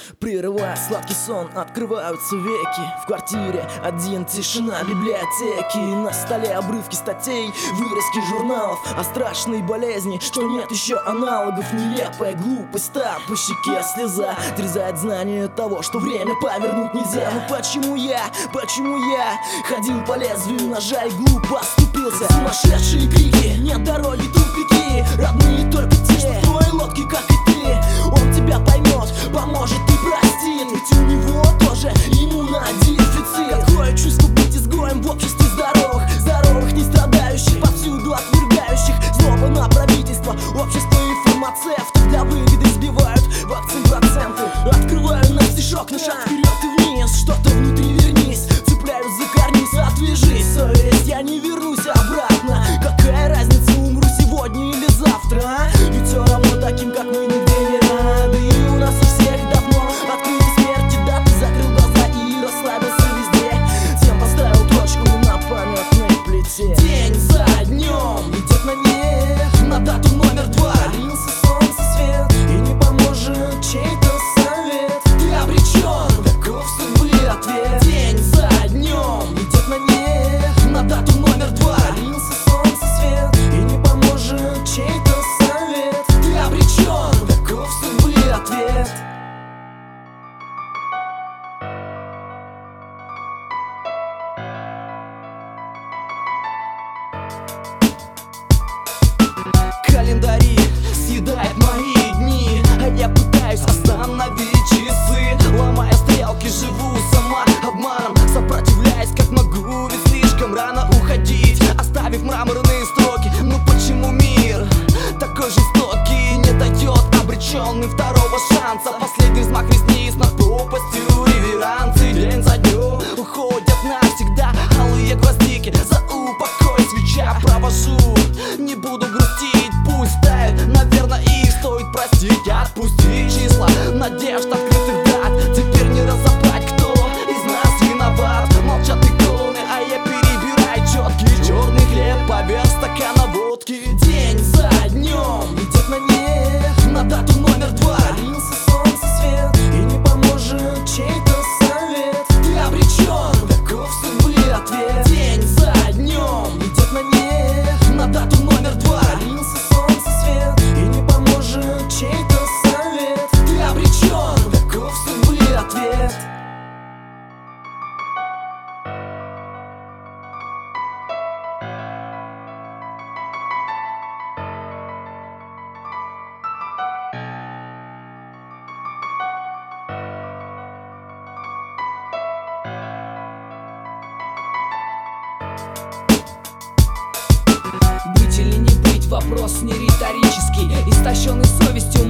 Прерывая сладкий сон, открываются веки. В квартире один, тишина библиотеки. На столе обрывки статей, вырезки журналов о страшной болезни, что нет еще аналогов. Нелепая глупость, та по щеке слеза трезает знание того, что время повернуть нельзя. Но почему я ходил по лезвию ножа и глупо оступился? Сумасшедшие крики, нет дороги, тупики. Родные только те, что в твоей лодке, как и ты. Он тебя поймет, поможет и простит. Ведь у него тоже иммунодефицит. Какое чувство быть изгоем в обществе здоровых, не страдающих, повсюду отвергающих. Злоба на правительство, общество и фармацевтов. Для выгоды сбивают вакцин проценты. Открываю на стишок, на шаг вперед и вниз. Что-то внутри вернись, цепляюсь за карниз. Отвяжись, совесть, я не вернусь обратно. Какая разница, умру сегодня или завтра, а? Ведь все равно таким, как мы, нигде не рады. И у нас у всех давно открыты смерти даты. Закрыл глаза и расслабился везде. Всем поставил точку на памятной плите. День за днем идет на нет, на дату номер 2. Лился солнце свет, и не поможет чей-то совет. Ты обречен, таков судьбы ответ. День за днем идет на нет, на дату номер 2. Лился солнце свет, и не поможет чей-то совет. Ты обречен, таков судьбы ответ. Календари съедает мои дни, а я пытаюсь остановить часы. Ломая стрелки, живу сама обманом, сопротивляясь как могу, ведь слишком рано уходить, оставив мраморные строки. Ну почему мир такой жестокий, не дает обреченный второго шанса? Последний взмах ресниц над пропастью реверансы. День за днем уходят навсегда алые гвоздики. За упокой свеча провожу, не буду грустить, пусть тает, наверное, их стоит простить. Отпустить числа надежд открытых дат, теперь не разобрать, кто из нас виноват. Молчат иконы, а я перебираю четкий черный хлеб поверх стакана водки. День за днем идет на нет, на дату номер 2. Лился солнце свет, и не поможет чей-то совет. Ты обречен, таков судьбы ответ. День за днем идет на нет, на дату номер 2. Лился солнце свет, и не поможет чей-то совет. Ты обречен, таков судьбы ответ. Быть или не быть, вопрос не риторический. Истощенный совестью